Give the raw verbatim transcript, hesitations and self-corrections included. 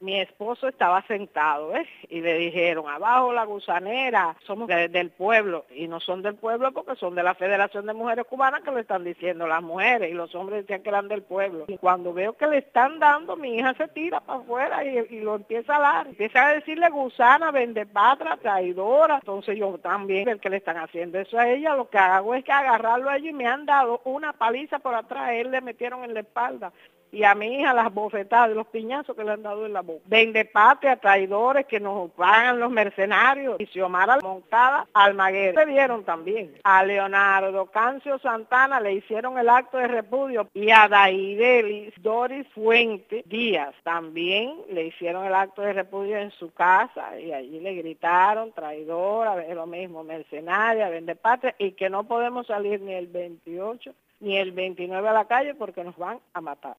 mi esposo estaba sentado, ¿eh? Y le dijeron, abajo la gusanera, somos de, del pueblo, y no son del pueblo porque son de la Federación de Mujeres Cubanas que le están diciendo las mujeres, y los hombres decían que eran del pueblo. Y cuando veo que le están dando, mi hija se tira para afuera y, y lo empieza a dar. Empieza a decirle gusana, vendepatria, traidora. Entonces yo también, el que le están haciendo eso a ella, lo que hago es que agarrarlo a ella y me han dado una paliza por atrás, él le metieron en la espalda. Y a mi hija las bofetadas, los piñazos que le han dado en la boca. Vende patria, traidores que nos pagan los mercenarios. Y Xiomara Moncada Almaguer se dieron también. A Leonardo Cancio Santana le hicieron el acto de repudio. Y a Daidelis Doris Fuente Díaz también le hicieron el acto de repudio en su casa. Y allí le gritaron traidora, es lo mismo, mercenaria, vende patria. Y que no podemos salir ni el veintiocho ni el veintinueve a la calle porque nos van a matar.